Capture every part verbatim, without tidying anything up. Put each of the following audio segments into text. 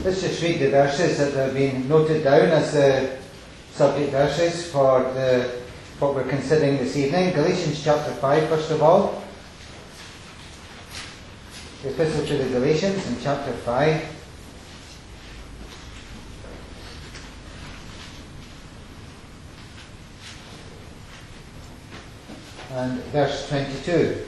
Let's just read the verses that have been noted down as the subject verses for the, what we're considering this evening. Galatians chapter five, first of all. The Epistle to the Galatians in chapter five. And verse twenty-two.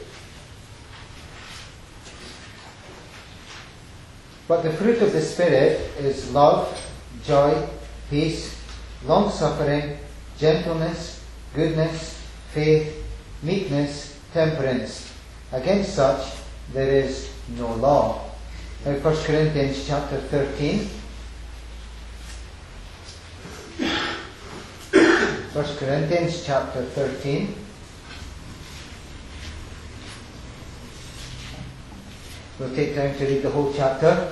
But the fruit of the Spirit is love, joy, peace, long-suffering, gentleness, goodness, faith, meekness, temperance. Against such there is no law. Now First Corinthians chapter thirteen. First Corinthians chapter thirteen. We'll take time to read the whole chapter.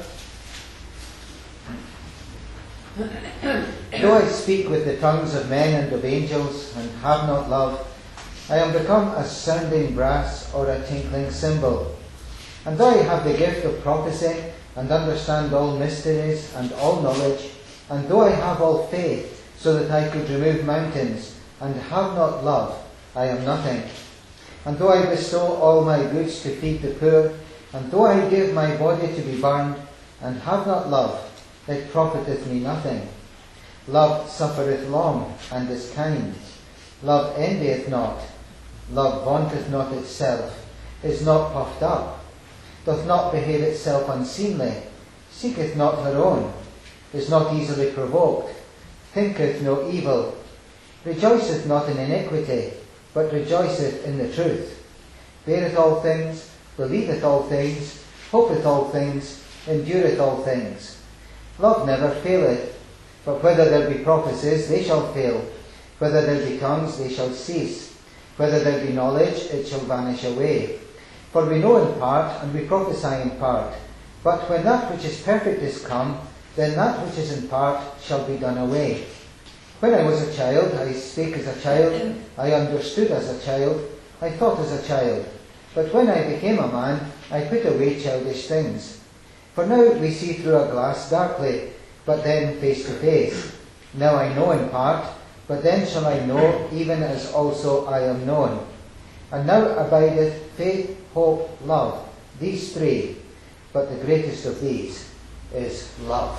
Though I speak with the tongues of men and of angels, and have not love, I am become as sounding brass or a tinkling cymbal. And though I have the gift of prophecy, and understand all mysteries and all knowledge, and though I have all faith, so that I could remove mountains, and have not love, I am nothing. And though I bestow all my goods to feed the poor, and though I give my body to be burned, and have not love, it profiteth me nothing. Love suffereth long, and is kind. Love envieth not. Love vaunteth not itself, is not puffed up, doth not behave itself unseemly, seeketh not her own, is not easily provoked, thinketh no evil, rejoiceth not in iniquity, but rejoiceth in the truth, beareth all things, believeth all things, hopeth all things, endureth all things. Love never faileth, but whether there be prophecies, they shall fail. Whether there be tongues, they shall cease. Whether there be knowledge, it shall vanish away. For we know in part, and we prophesy in part. But when that which is perfect is come, then that which is in part shall be done away. When I was a child, I spake as a child, I understood as a child, I thought as a child. But when I became a man, I put away childish things. For now we see through a glass darkly, but then face to face. Now I know in part, but then shall I know, even as also I am known. And now abideth faith, hope, love, these three, but the greatest of these is love.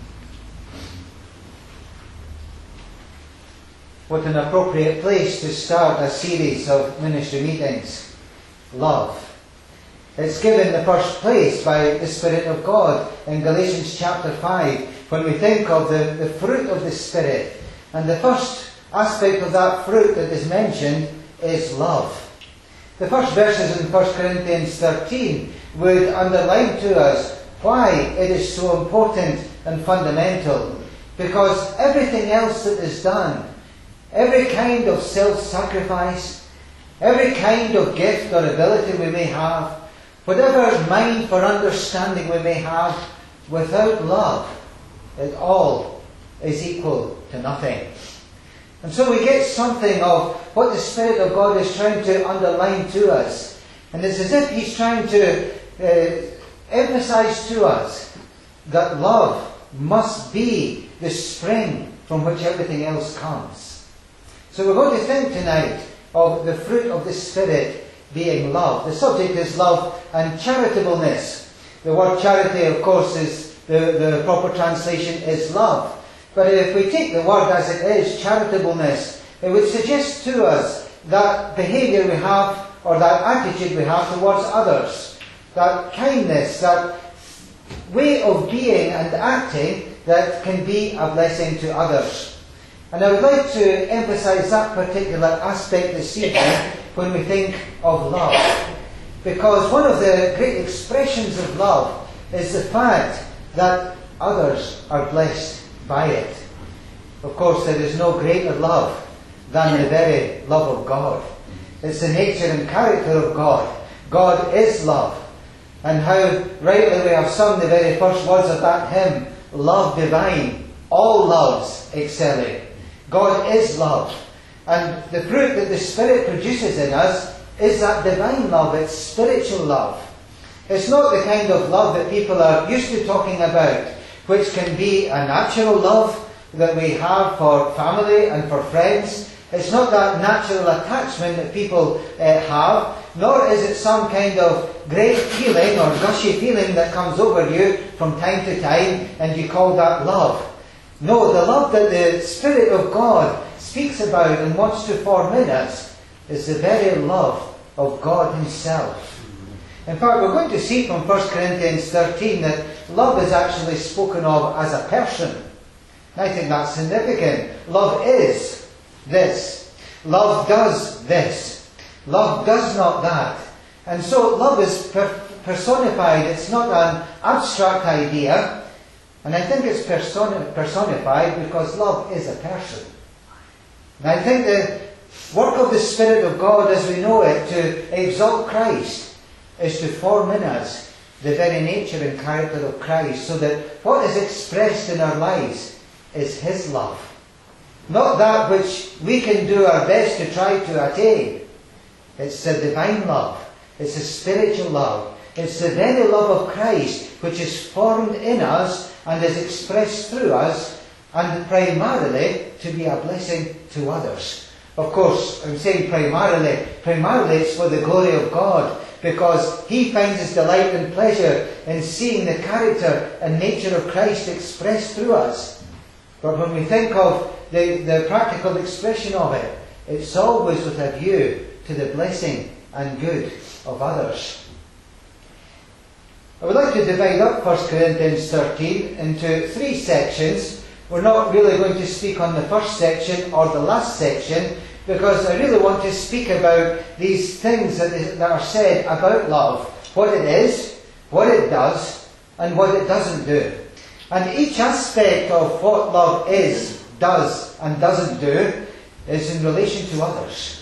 What an appropriate place to start a series of ministry meetings. Love. It's given the first place by the Spirit of God in Galatians chapter five when we think of the, the fruit of the Spirit. And the first aspect of that fruit that is mentioned is love. The first verses in First Corinthians thirteen would underline to us why it is so important and fundamental. Because everything else that is done, every kind of self-sacrifice, every kind of gift or ability we may have, whatever mind for understanding we may have, without love, it all is equal to nothing. And so we get something of what the Spirit of God is trying to underline to us. And it's as if He's trying to uh, emphasize to us that love must be the spring from which everything else comes. So we're going to think tonight of the fruit of the Spirit being love. The subject is love and charitableness. The word charity, of course, is the, the proper translation is love. But if we take the word as it is, charitableness, it would suggest to us that behaviour we have, or that attitude we have towards others. That kindness, that way of being and acting that can be a blessing to others. And I would like to emphasize that particular aspect this evening when we think of love. Because one of the great expressions of love is the fact that others are blessed by it. Of course, there is no greater love than the very love of God. It's the nature and character of God. God is love. And how rightly we have sung the very first words of that hymn, love divine, all loves excelling. God is love. And the fruit that the Spirit produces in us is that divine love. It's spiritual love. It's not the kind of love that people are used to talking about, which can be a natural love that we have for family and for friends. It's not that natural attachment that people uh, have, nor is it some kind of great feeling or gushy feeling that comes over you from time to time and you call that love. No, the love that the Spirit of God speaks about and wants to form in us is the very love of God Himself. In fact, we're going to see from First Corinthians thirteen that love is actually spoken of as a person. And I think that's significant. Love is this. Love does this. Love does not that. And so love is per- personified. It's not an abstract idea. And I think it's person- personified because love is a person. And I think the work of the Spirit of God as we know it to exalt Christ is to form in us the very nature and character of Christ, so that what is expressed in our lives is His love. Not that which we can do our best to try to attain. It's the divine love. It's the spiritual love. It's the very love of Christ which is formed in us and is expressed through us, and primarily to be a blessing to others. Of course, I'm saying primarily. Primarily it's for the glory of God, because He finds His delight and pleasure in seeing the character and nature of Christ expressed through us. But when we think of the, the practical expression of it, it's always with a view to the blessing and good of others. I would like to divide up First Corinthians thirteen into three sections. We're not really going to speak on the first section or the last section, because I really want to speak about these things that, is, that are said about love. What it is, what it does, and what it doesn't do. And each aspect of what love is, does, and doesn't do is in relation to others.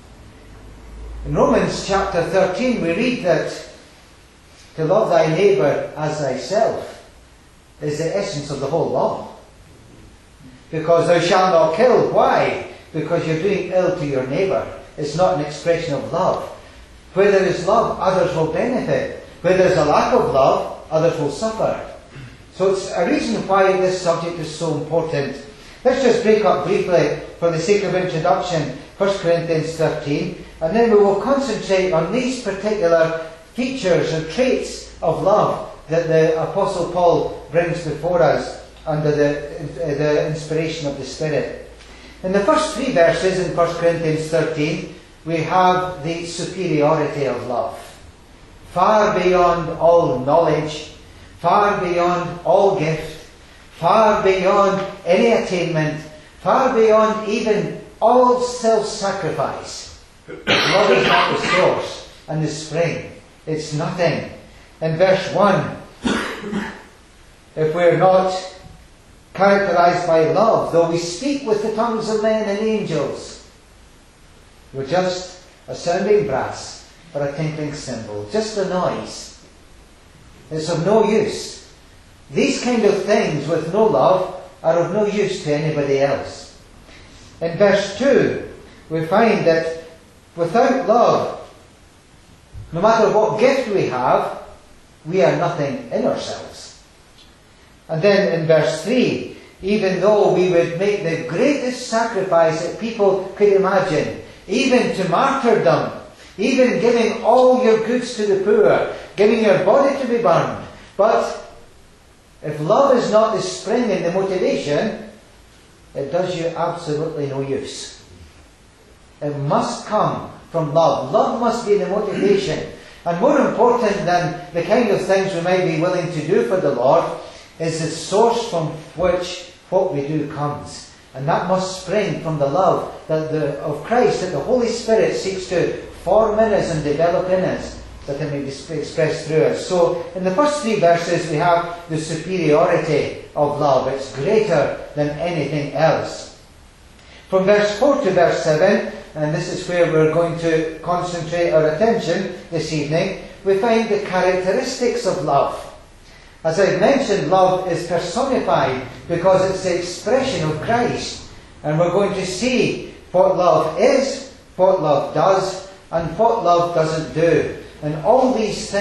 In Romans chapter thirteen we read that to love thy neighbour as thyself is the essence of the whole law. Because thou shalt not kill. Why? Because you're doing ill to your neighbour. It's not an expression of love. Where there is love, others will benefit. Where there is a lack of love, others will suffer. So it's a reason why this subject is so important. Let's just break up briefly, for the sake of introduction, First Corinthians thirteen, and then we will concentrate on these particular features and traits of love that the Apostle Paul brings before us under the, the inspiration of the Spirit. In the first three verses in First Corinthians thirteen, we have the superiority of love. Far beyond all knowledge, far beyond all gift, far beyond any attainment, far beyond even all self-sacrifice. Love is not the source and the spring. It's nothing. In verse one, if we're not characterized by love, though we speak with the tongues of men and angels, we're just a sounding brass or a tinkling cymbal, just a noise. It's of no use. These kind of things with no love are of no use to anybody else. In verse two, we find that without love, no matter what gift we have, we are nothing in ourselves. And then in verse three, even though we would make the greatest sacrifice that people could imagine, even to martyrdom, even giving all your goods to the poor, giving your body to be burned, but if love is not the spring and the motivation, it does you absolutely no use. It must come from love. Love must be the motivation. And more important than the kind of things we might be willing to do for the Lord is the source from which what we do comes. And that must spring from the love that the, of Christ that the Holy Spirit seeks to form in us and develop in us, that it may be expressed through us. So in the first three verses we have the superiority of love. It's greater than anything else. From verse four to verse seven, and this is where we're going to concentrate our attention this evening, we find the characteristics of love. As I've mentioned, love is personified because it's the expression of Christ. And we're going to see what love is, what love does, and what love doesn't do. And all these things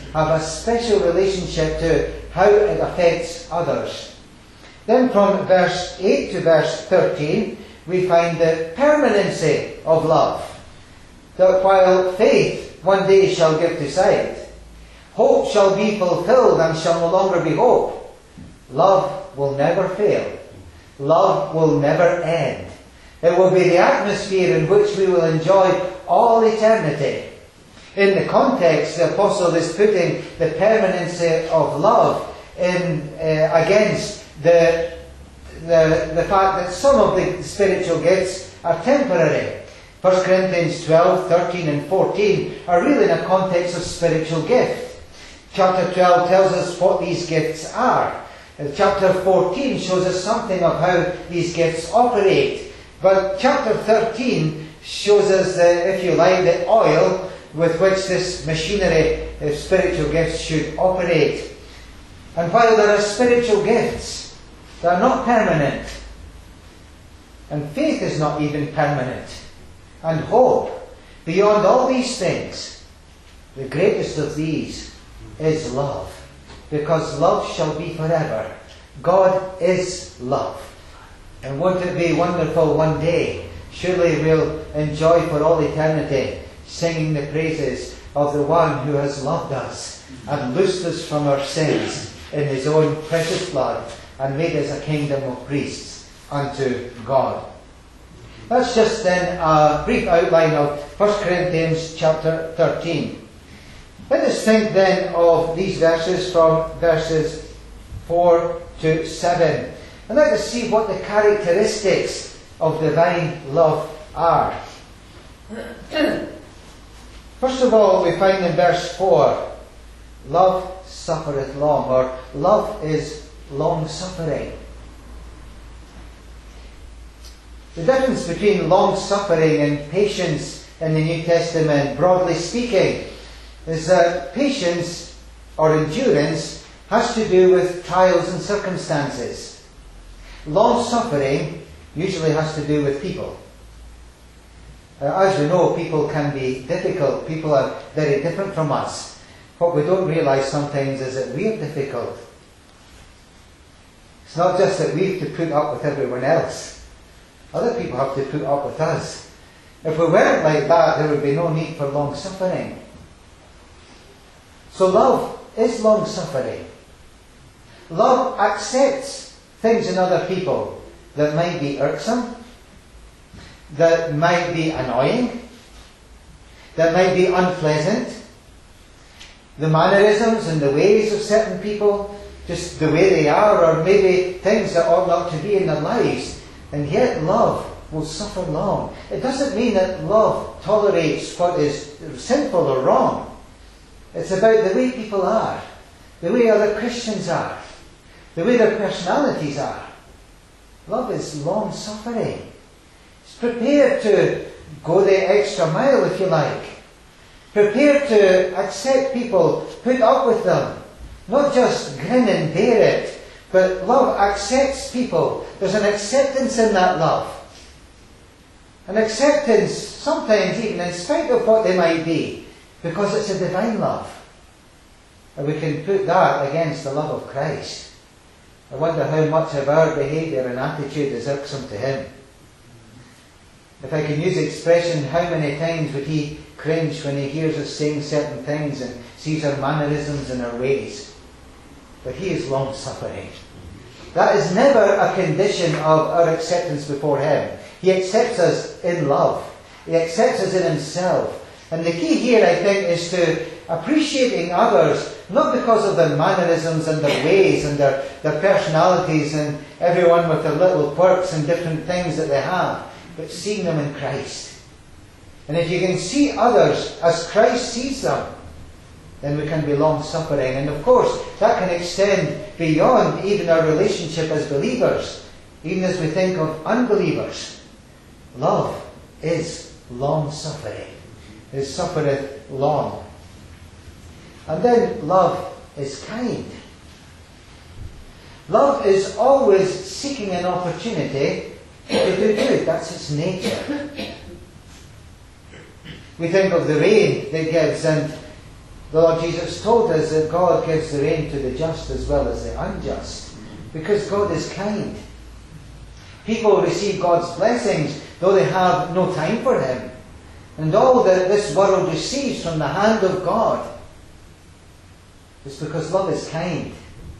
have a special relationship to how it affects others. Then from verse eight to verse thirteen, we find the permanency of love. That while faith one day shall give to sight, hope shall be fulfilled and shall no longer be hope, love will never fail. Love will never end. It will be the atmosphere in which we will enjoy all eternity. In the context, the Apostle is putting the permanency of love in uh, against the, the, the fact that some of the spiritual gifts are temporary. First Corinthians twelve, thirteen and fourteen are really in a context of spiritual gift. Chapter twelve tells us what these gifts are. And chapter fourteen shows us something of how these gifts operate. But chapter thirteen shows us, uh, if you like, the oil with which this machinery of spiritual gifts should operate. And while there are spiritual gifts, they are not permanent. And faith is not even permanent. And hope, beyond all these things, the greatest of these is love. Because love shall be forever. God is love. And won't it be wonderful one day? Surely we'll enjoy for all eternity singing the praises of the one who has loved us and loosed us from our sins in his own precious blood and made us a kingdom of priests unto God. That's just then a brief outline of First Corinthians chapter thirteen. Let us think then of these verses from verses four to seven. And let us see what the characteristics of divine love are. First of all, we find in verse four, love suffereth long, or love is long-suffering. The difference between long-suffering and patience in the New Testament, broadly speaking, is that patience or endurance has to do with trials and circumstances. Long-suffering usually has to do with people. Uh, as we know, people can be difficult. People are very different from us. What we don't realise sometimes is that we are difficult. It's not just that we have to put up with everyone else. Other people have to put up with us. If we weren't like that, there would be no need for long-suffering. So love is long-suffering. Love accepts things in other people that might be irksome, that might be annoying, that might be unpleasant. The mannerisms and the ways of certain people, just the way they are, or maybe things that ought not to be in their lives. And yet love will suffer long. It doesn't mean that love tolerates what is sinful or wrong. It's about the way people are, the way other Christians are, the way their personalities are. Love is long-suffering. It's prepared to go the extra mile, if you like. Prepared to accept people, put up with them. Not just grin and bear it, but love accepts people. There's an acceptance in that love. An acceptance, sometimes even in spite of what they might be, because it's a divine love. And we can put that against the love of Christ. I wonder how much of our behaviour and attitude is irksome to him. If I can use the expression, how many times would he cringe when he hears us saying certain things and sees our mannerisms and our ways? But he is long-suffering. That is never a condition of our acceptance before him. He accepts us in love. He accepts us in himself. And the key here, I think, is to appreciating others, not because of their mannerisms and their ways and their, their personalities and everyone with their little quirks and different things that they have, but seeing them in Christ. And if you can see others as Christ sees them, then we can be long-suffering. And of course, that can extend beyond even our relationship as believers, even as we think of unbelievers. Love is long-suffering. It suffereth long. And then love is kind. Love is always seeking an opportunity to do good. That's its nature. We think of the rain that gives, and The Lord Jesus told us that God gives the rain to the just as well as the unjust, because God is kind. People receive God's blessings though they have no time for Him. And all that this world receives from the hand of God is because love is kind.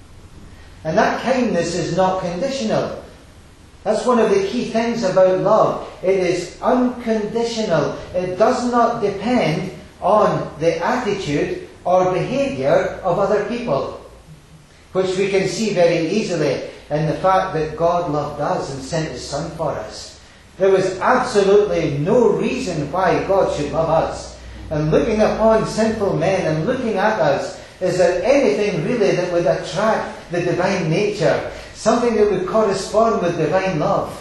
And that kindness is not conditional. That's one of the key things about love. It is unconditional. It does not depend on the attitude or behaviour of other people, which we can see very easily in the fact that God loved us and sent His Son for us. There was absolutely no reason why God should love us. And looking upon sinful men and looking at us, is there anything really that would attract the divine nature? Something that would correspond with divine love?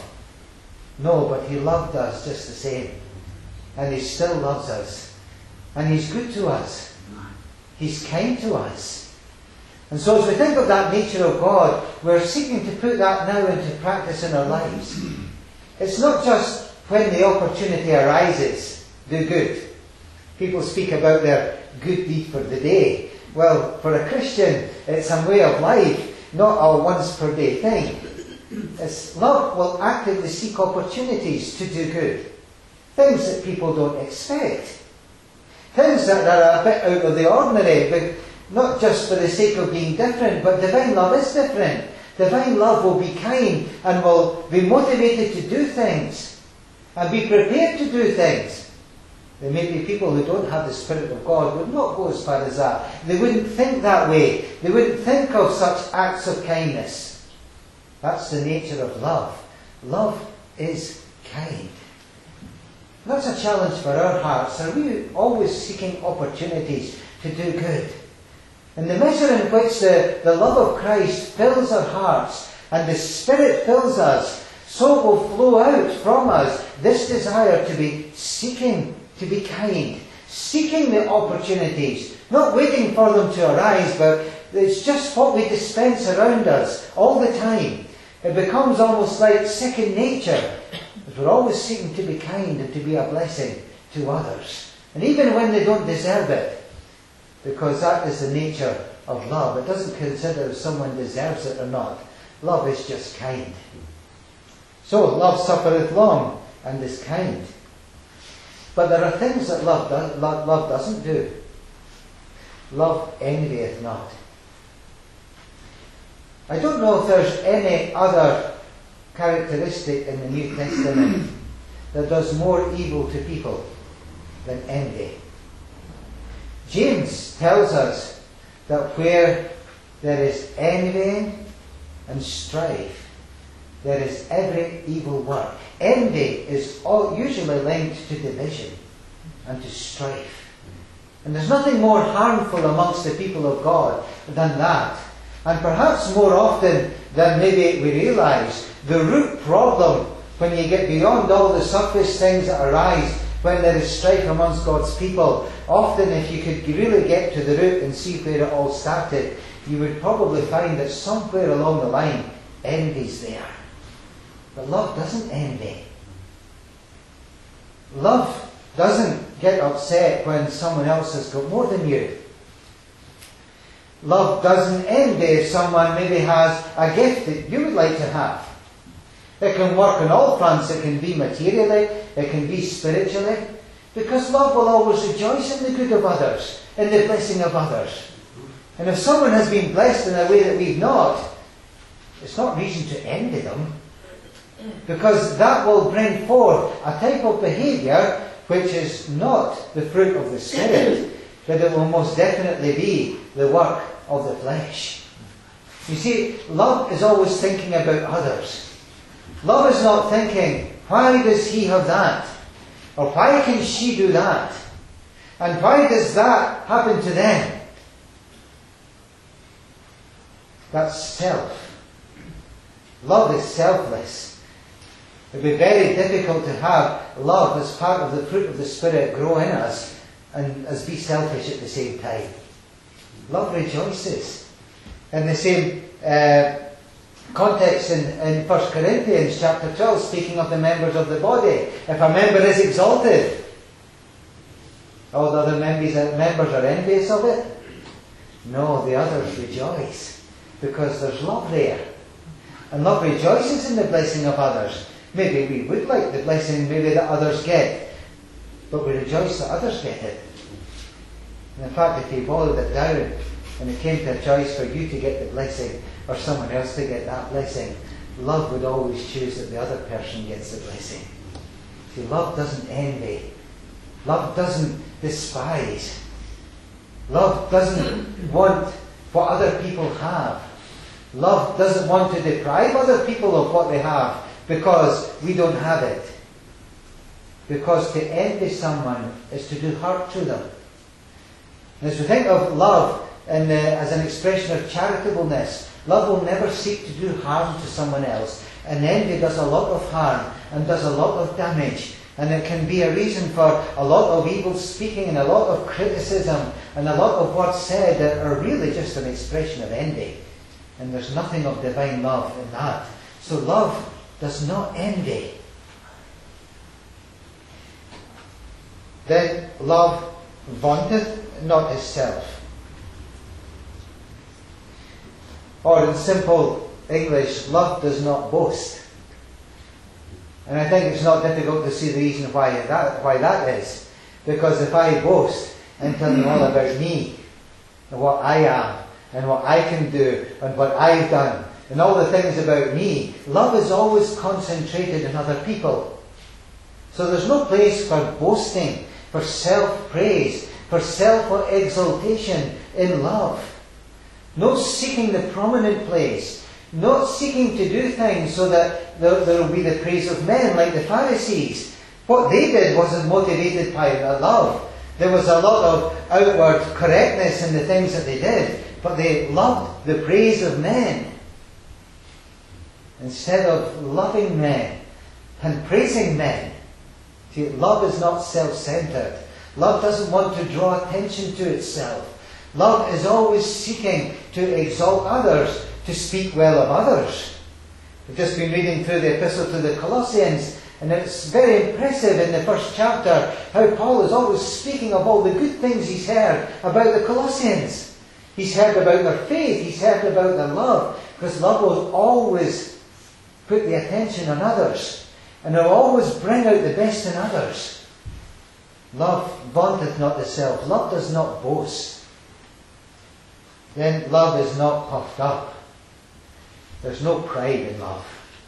No, but He loved us just the same. And He still loves us. And He's good to us. He's kind to us. And so as we think of that nature of God, we're seeking to put that now into practice in our lives. It's not just when the opportunity arises, do good. People speak about their good deed for the day. Well, for a Christian, it's a way of life, not a once per day thing. It's love will actively seek opportunities to do good. Things that people don't expect. Things that are a bit out of the ordinary, but not just for the sake of being different, but divine love is different. Divine love will be kind and will be motivated to do things and be prepared to do things. There may be people who don't have the Spirit of God would not go as far as that. They wouldn't think that way. They wouldn't think of such acts of kindness. That's the nature of love. Love is kind. That's a challenge for our hearts. Are we always seeking opportunities to do good? And the measure in which the, the love of Christ fills our hearts and the Spirit fills us, so will flow out from us this desire to be seeking to be kind, seeking the opportunities, not waiting for them to arise, but it's just what we dispense around us all the time. It becomes almost like second nature, as we're always seeking to be kind and to be a blessing to others. And even when they don't deserve it, because that is the nature of love. It doesn't consider if someone deserves it or not. Love is just kind. So, love suffereth long and is kind. But there are things that love, do, love, love doesn't do. Love envieth not. I don't know if there's any other characteristic in the New Testament that does more evil to people than envy. James tells us that where there is envying and strife, there is every evil work. Envy is all usually linked to division and to strife. And there's nothing more harmful amongst the people of God than that. And perhaps more often than maybe we realise, the root problem, when you get beyond all the surface things that arise when there is strife amongst God's people, often if you could really get to the root and see where it all started, you would probably find that somewhere along the line, envy's there. But love doesn't envy. Love doesn't get upset when someone else has got more than you. Love doesn't envy if someone maybe has a gift that you would like to have. It can work on all fronts. It can be materially, it can be spiritually, because love will always rejoice in the good of others, in the blessing of others. And if someone has been blessed in a way that we've not, it's not reason to envy them, because that will bring forth a type of behaviour which is not the fruit of the Spirit, but it will most definitely be the work of the flesh. You see, love is always thinking about others. Love is not thinking, why does he have that? Or why can she do that? And why does that happen to them? That's self. Love is selfless. It would be very difficult to have love as part of the fruit of the Spirit grow in us and as be selfish at the same time. Love rejoices. In the same uh, context in, in First Corinthians chapter twelve, speaking of the members of the body, if a member is exalted, All the other members, members are envious of it? No, the others rejoice, because there's love there. And love rejoices in the blessing of others. Maybe we would like the blessing maybe that others get, but we rejoice that others get it. And in fact, if you boiled it down, and it came to a choice for you to get the blessing, or someone else to get that blessing, love would always choose that the other person gets the blessing. See, love doesn't envy. Love doesn't despise. Love doesn't want what other people have. Love doesn't want to deprive other people of what they have because we don't have it. Because to envy someone is to do hurt to them. And as we think of love and, uh, as an expression of charitableness, love will never seek to do harm to someone else. And envy does a lot of harm and does a lot of damage. And it can be a reason for a lot of evil speaking and a lot of criticism and a lot of what's said that are really just an expression of envy. And there's nothing of divine love in that. So love does not envy. Then love vaunteth not itself. Or in simple English, love does not boast. And I think it's not difficult to see the reason why that, why that is. Because if I boast and tell you all about me, and what I am, and what I can do, and what I've done, and all the things about me, love is always concentrated in other people. So there's no place for boasting, for self-praise, for self-exaltation in love. No seeking the prominent place. Not seeking to do things so that there, there will be the praise of men like the Pharisees. What they did wasn't motivated by love. There was a lot of outward correctness in the things that they did, but they loved the praise of men. Instead of loving men and praising men. See, love is not self-centered. Love doesn't want to draw attention to itself. Love is always seeking to exalt others, to speak well of others. We've just been reading through the epistle to the Colossians, and it's very impressive in the first chapter how Paul is always speaking of all the good things he's heard about the Colossians. He's heard about their faith, he's heard about their love, because love will always put the attention on others, and will always bring out the best in others. Love vaunteth not itself. Love does not boast. Then love is not puffed up. There's no pride in love.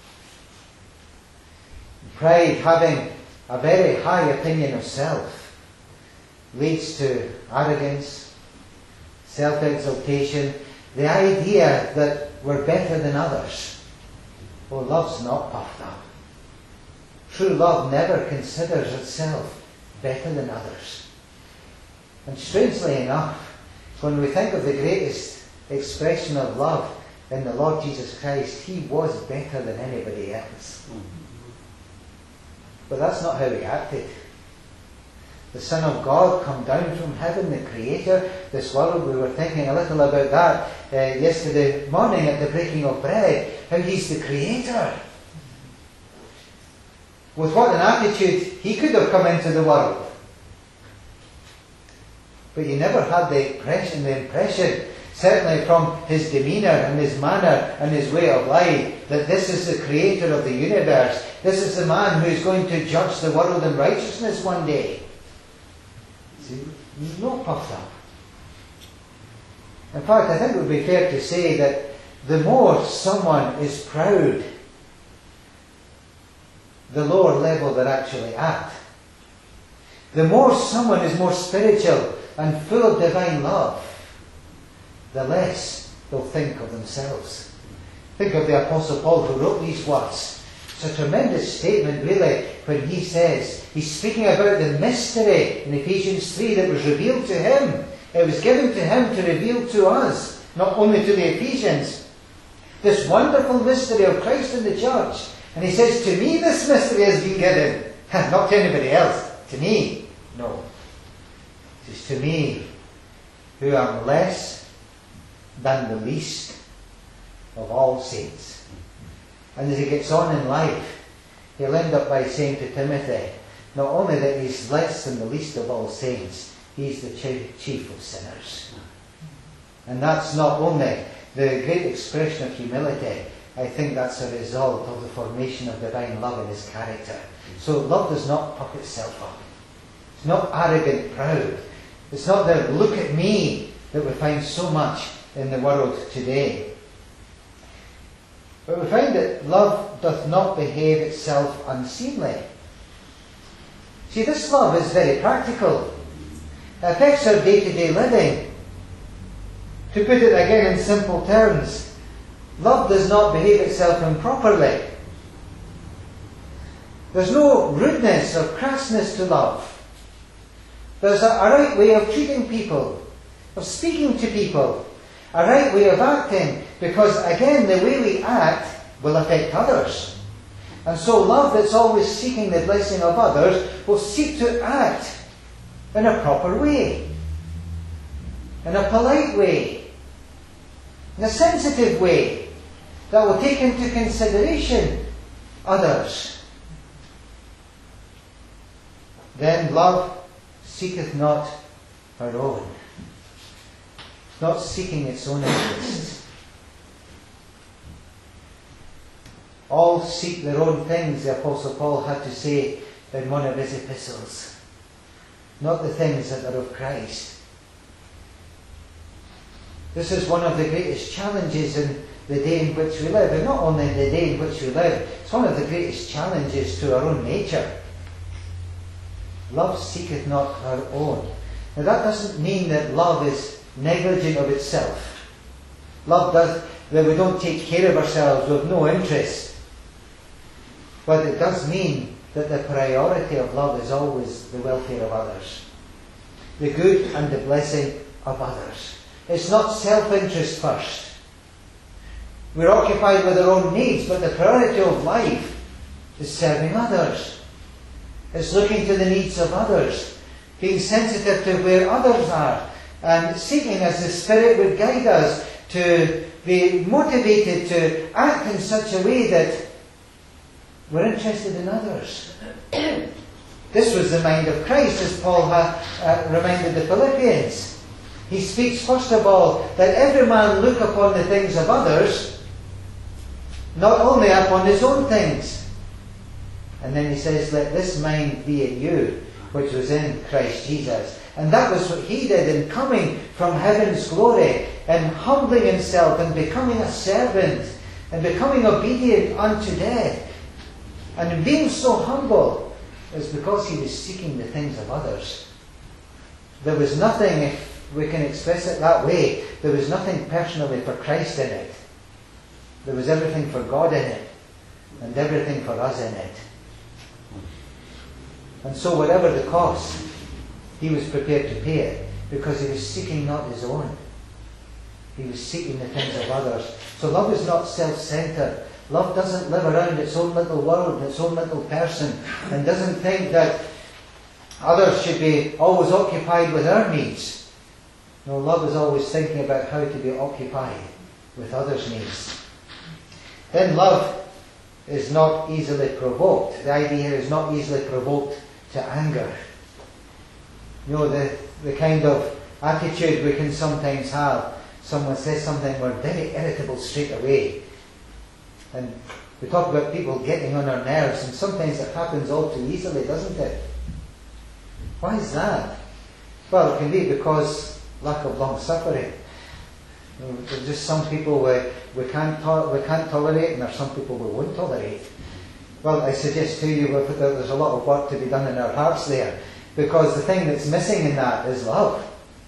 Pride, having a very high opinion of self, leads to arrogance, self-exaltation, the idea that we're better than others. Well, love's not puffed up. True love never considers itself better than others. And strangely enough, when we think of the greatest expression of love in the Lord Jesus Christ, He was better than anybody else. But that's not how He acted. The Son of God come down from heaven, the Creator, this world. We were thinking a little about that uh, yesterday morning at the breaking of bread, how He's the Creator. With what an attitude He could have come into the world. But He never had the impression, the impression, certainly from His demeanour and His manner and His way of life, that this is the Creator of the universe. This is the man who is going to judge the world in righteousness one day. See, He's not puffed up. In fact, I think it would be fair to say that the more someone is proud, the lower level they're actually at. The more someone is more spiritual and full of divine love, the less they'll think of themselves. Think of the Apostle Paul who wrote these words. It's a tremendous statement really when he says, he's speaking about the mystery in Ephesians three that was revealed to him. It was given to him to reveal to us, not only to the Ephesians. This wonderful mystery of Christ in the church. And he says, to me this mystery has been given. Not to anybody else. To me. No. It is to me, who am less than the least of all saints. And as he gets on in life, he'll end up by saying to Timothy, not only that he's less than the least of all saints, he's the chief of sinners. And that's not only the great expression of humility, I think that's a result of the formation of divine love in his character. So love does not puff itself up. It's not arrogant, proud. It's not the look at me that we find so much in the world today. But we find that love doth not behave itself unseemly. See, this love is very practical. It affects our day-to-day living. To put it again in simple terms, love does not behave itself improperly. There's no rudeness or crassness to love. There's a, a right way of treating people, of speaking to people, a right way of acting, because again, the way we act will affect others. And so love that's always seeking the blessing of others will seek to act in a proper way, in a polite way, in a sensitive way that will take into consideration others. Then love seeketh not her own, not seeking its own interests. All seek their own things, the Apostle Paul had to say in one of his epistles, not the things that are of Christ. This is one of the greatest challenges in the day in which we live, and not only in the day in which we live, it's one of the greatest challenges to our own nature. Love seeketh not her own. Now that doesn't mean that love is negligent of itself. Love does, that we don't take care of ourselves with no interest. But it does mean that the priority of love is always the welfare of others, the good and the blessing of others. It's not self-interest first. We're occupied with our own needs, but the priority of life is serving others. It's looking to the needs of others, being sensitive to where others are, and seeking, as the Spirit would guide us, to be motivated to act in such a way that we're interested in others. This was the mind of Christ, as Paul ha, uh, reminded the Philippians. He speaks first of all that every man look upon the things of others, not only upon his own things. And then he says, let this mind be in you, which was in Christ Jesus. And that was what he did in coming from heaven's glory and humbling himself and becoming a servant and becoming obedient unto death. And in being so humble is because he was seeking the things of others. There was nothing, if we can express it that way, there was nothing personally for Christ in it. There was everything for God in it, and everything for us in it. And so whatever the cost, he was prepared to pay it, because he was seeking not his own. He was seeking the things of others. So love is not self-centered. Love doesn't live around its own little world, its own little person, and doesn't think that others should be always occupied with our needs. No, love is always thinking about how to be occupied with others' needs. Then love is not easily provoked. The idea here is not easily provoked to anger. You know, the, the kind of attitude we can sometimes have. Someone says something, we're very irritable straight away. And we talk about people getting on our nerves, and sometimes it happens all too easily, doesn't it? Why is that? Well, it can be because lack of long suffering. You know, there's just some people we, we, can't to- we can't tolerate, and there's some people we won't tolerate. Well, I suggest to you that there's a lot of work to be done in our hearts there, because the thing that's missing in that is love.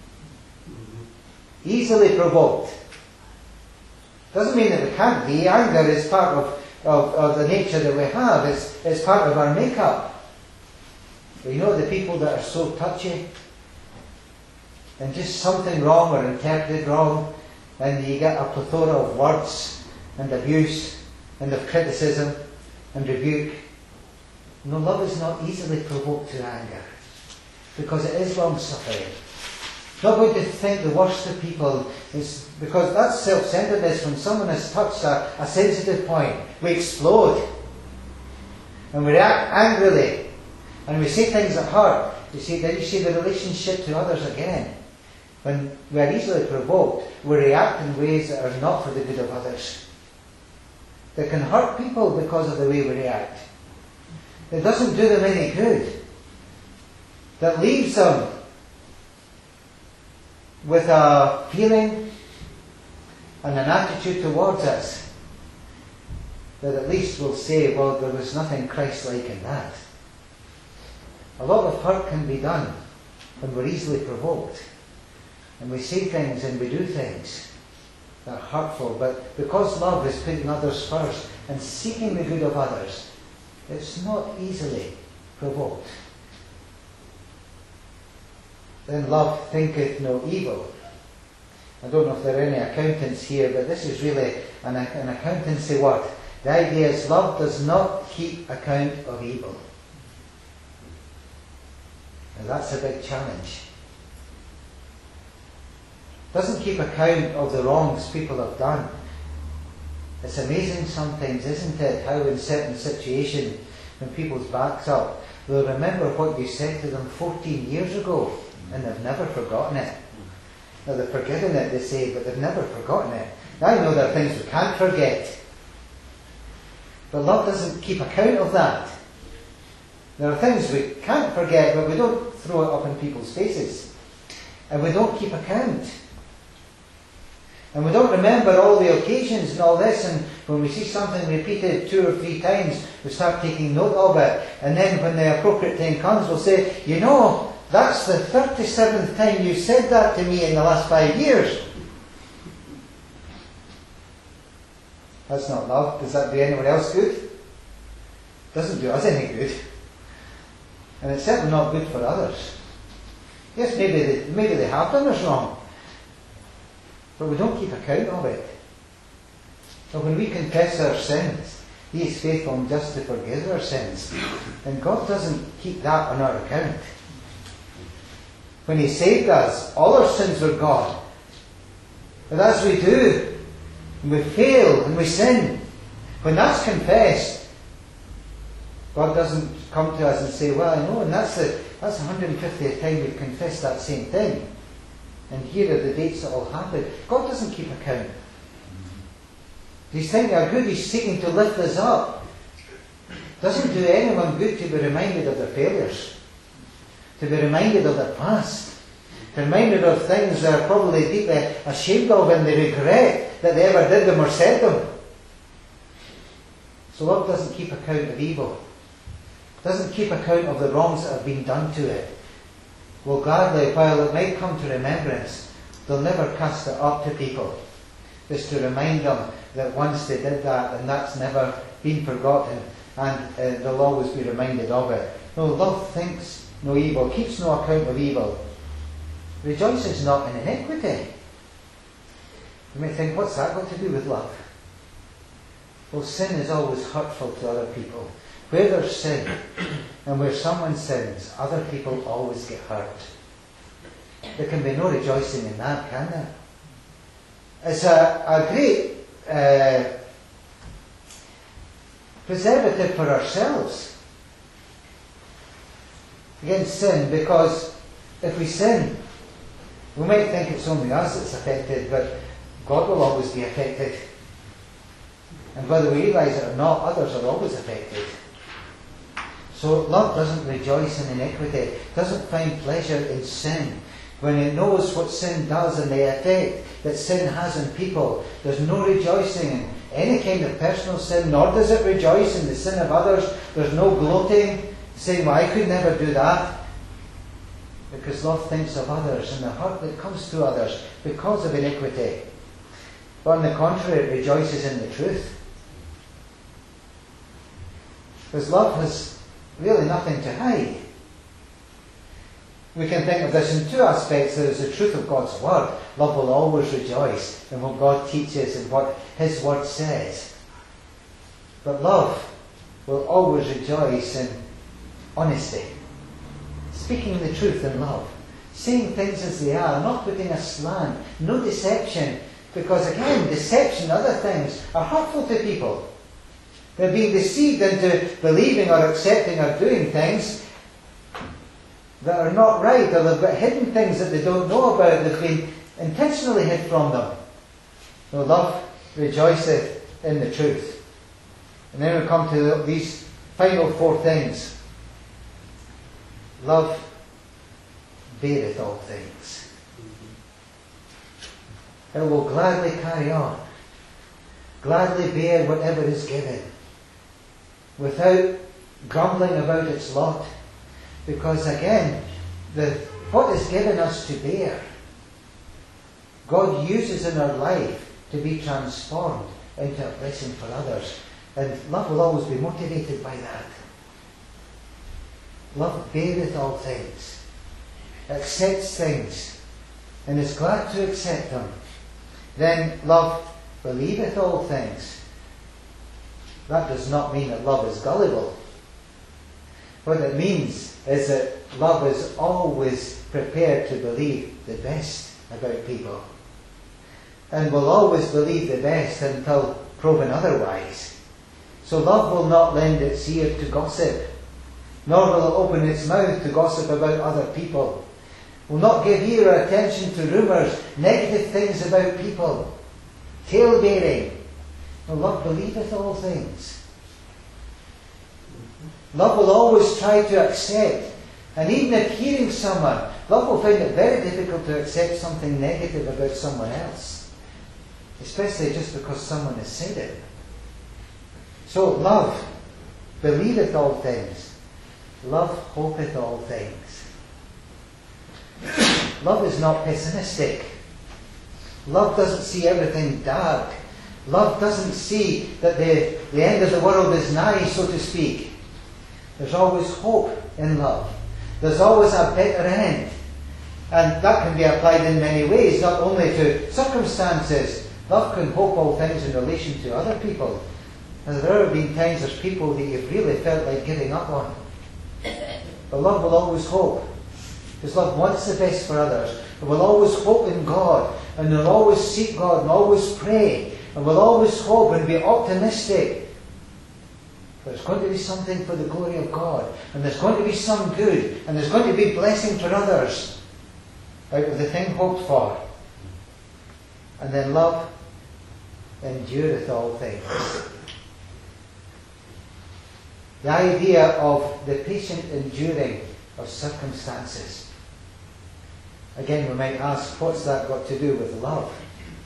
Easily provoked. Doesn't mean that we can't be. Anger is part of, of, of the nature that we have. It's, it's part of our makeup. But you know the people that are so touchy, and just something wrong or interpreted wrong, and you get a plethora of words and abuse and of criticism and rebuke. No, love is not easily provoked to anger, because it is long-suffering. Not going to think the worst of people, is because that's self-centeredness. When someone has touched a, a sensitive point, we explode and we react angrily. And we say things that hurt. You see, then you see the relationship to others again. When we are easily provoked, we react in ways that are not for the good of others. That can hurt people because of the way we react. It doesn't do them any good. That leaves them with a feeling and an attitude towards us that at least will say, well, there was nothing Christ-like in that. A lot of hurt can be done when we're easily provoked. And we say things and we do things that are hurtful. But because love is putting others first and seeking the good of others, it's not easily provoked. Then love thinketh no evil. I don't know if there are any accountants here, but this is really an, an accountancy word. The idea is love does not keep account of evil. And that's a big challenge. Doesn't keep account of the wrongs people have done. It's amazing sometimes, isn't it, how in certain situations, when people's back's up, they'll remember what you said to them fourteen years ago, and they've never forgotten it. Now they've forgiven it, they say, but they've never forgotten it. Now I know there are things we can't forget. But love doesn't keep account of that. There are things we can't forget, but we don't throw it up in people's faces. And we don't keep account. And we don't remember all the occasions and all this, and when we see something repeated two or three times, we start taking note of it. And then when the appropriate time comes, we'll say, you know, that's the thirty-seventh time you said that to me in the last five years. That's not love. Does that do anyone else good? Doesn't do us any good. And it's certainly not good for others. Yes, maybe they, maybe they have done us wrong, but we don't keep account of it. But when we confess our sins, He is faithful and just to forgive our sins. And God doesn't keep that on our account. When He saved us, all our sins were gone. But as we do, and we fail and we sin, when that's confessed, God doesn't come to us and say, well, I know, and that's the that's the one hundred fiftieth time we've confessed that same thing. And here are the dates that all happened. God doesn't keep account. He's thinking our good, He's seeking to lift us up. Doesn't do anyone good to be reminded of their failures, to be reminded of their past, to be reminded of things they are probably deeply ashamed of and they regret that they ever did them or said them. So love doesn't keep account of evil. Doesn't keep account of the wrongs that have been done to it. Will gladly, while it might come to remembrance, they'll never cast it up to people. Just to remind them that once they did that and that's never been forgotten, and uh, they'll always be reminded of it. No, love thinks no evil, keeps no account of evil, rejoices not in iniquity. You may think, what's that got to do with love? Well, sin is always hurtful to other people. Where there's sin, and where someone sins, other people always get hurt. There can be no rejoicing in that, can there? It's a, a great uh, preservative for ourselves against sin, because if we sin, we might think it's only us that's affected, but God will always be affected. And whether we realise it or not, others are always affected. So love doesn't rejoice in iniquity, doesn't find pleasure in sin. When it knows what sin does and the effect that sin has on people, there's no rejoicing in any kind of personal sin, nor does it rejoice in the sin of others. There's no gloating, saying, well, I could never do that. Because love thinks of others and the hurt that comes to others because of iniquity. But on the contrary, it rejoices in the truth. Because love has really nothing to hide. We can think of this in two aspects. There is the truth of God's Word. Love will always rejoice in what God teaches and what His Word says. But love will always rejoice in honesty. Speaking the truth in love. Saying things as they are, not putting a slant, no deception. Because again, deception and other things are hurtful to people. They're being deceived into believing or accepting or doing things that are not right, or they've got hidden things that they don't know about, that have been intentionally hid from them. No, love rejoiceth in the truth. And then we come to these final four things. Love beareth all things. It will gladly carry on, gladly bear whatever is given, without grumbling about its lot. Because again, the, what is given us to bear, God uses in our life to be transformed into a blessing for others. And love will always be motivated by that. Love beareth all things, accepts things, and is glad to accept them. Then love believeth all things. That does not mean that love is gullible. What it means is that love is always prepared to believe the best about people, and will always believe the best until proven otherwise. So love will not lend its ear to gossip, nor will it open its mouth to gossip about other people. Will not give ear or attention to rumours, negative things about people, tale-bearing. No, love believeth all things. Love will always try to accept. And even if hearing someone, love will find it very difficult to accept something negative about someone else, especially just because someone has said it. So love believeth all things. Love hopeth all things. Love is not pessimistic. Love doesn't see everything dark. Love doesn't see that the, the end of the world is nigh, so to speak. There's always hope in love. There's always a better end. And that can be applied in many ways, not only to circumstances. Love can hope all things in relation to other people. Has there ever been times there's people that you've really felt like giving up on? But love will always hope. Because love wants the best for others. It will always hope in God. And will always seek God and always pray. And will always hope and be optimistic. There's going to be something for the glory of God. And there's going to be some good. And there's going to be blessing for others out of the thing hoped for. And then love endureth all things. The idea of the patient enduring of circumstances. Again, we might ask, what's that got to do with love?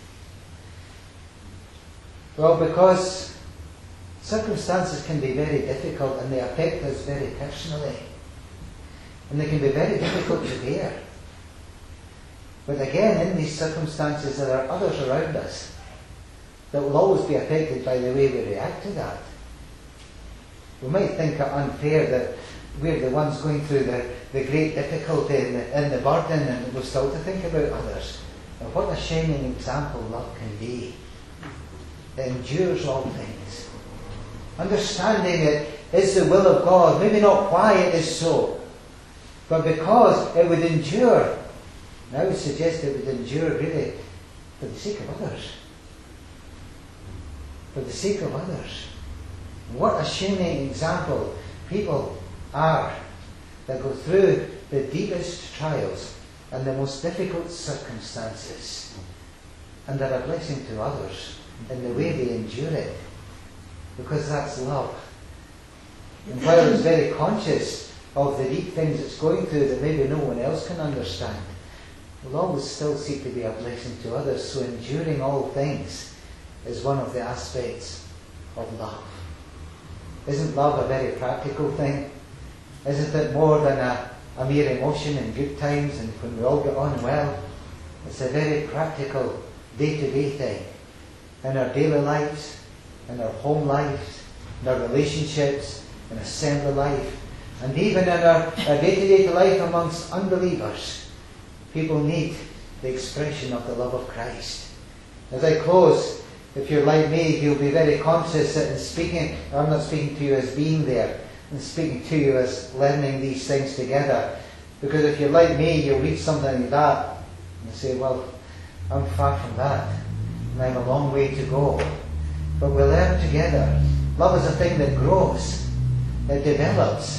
Well, because circumstances can be very difficult and they affect us very personally. And they can be very difficult to bear. But again, in these circumstances, there are others around us that will always be affected by the way we react to that. We might think it unfair that we're the ones going through the, the great difficulty and the, and the burden, and we're still to think about others. And what a shining example love can be. It endures all things. Understanding it is the will of God. Maybe not why it is so, but because it would endure. And I would suggest it would endure really for the sake of others. For the sake of others. What a shining example people are that go through the deepest trials and the most difficult circumstances, and are a blessing to others in the way they endure it, because that's love. And while it's very conscious of the deep things it's going through that maybe no one else can understand, we'll always still seek to be a blessing to others. So enduring all things is one of the aspects of love. Isn't love a very practical thing? Isn't it more than a, a mere emotion in good times and when we all get on well? It's a very practical, day-to-day thing. In our daily lives, in our home lives, in our relationships, in assembly life, and even in our, our day-to-day life amongst unbelievers. People need the expression of the love of Christ. As I close, if you're like me, you'll be very conscious that in speaking, I'm not speaking to you as being there, I'm speaking to you as learning these things together. Because if you're like me, you'll read something like that and say, well, I'm far from that, and I have a long way to go. But we learn together. Love is a thing that grows, it develops,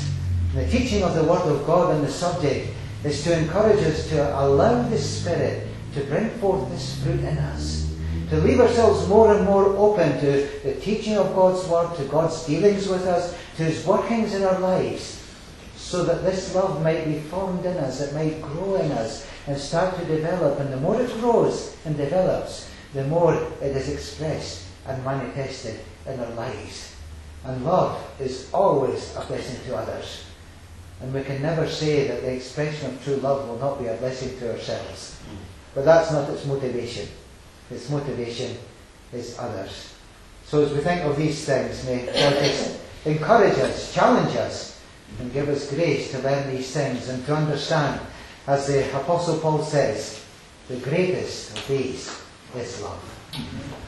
And the teaching of the Word of God on the subject is to encourage us to allow the Spirit to bring forth this fruit in us. To leave ourselves more and more open to the teaching of God's Word, to God's dealings with us, to His workings in our lives, so that this love might be formed in us, it might grow in us and start to develop. And the more it grows and develops, the more it is expressed and manifested in our lives. And love is always a blessing to others. And we can never say that the expression of true love will not be a blessing to ourselves. But that's not its motivation. Its motivation is others. So as we think of these things, may God just encourage us, challenge us, and give us grace to learn these things and to understand, as the Apostle Paul says, the greatest of these is love.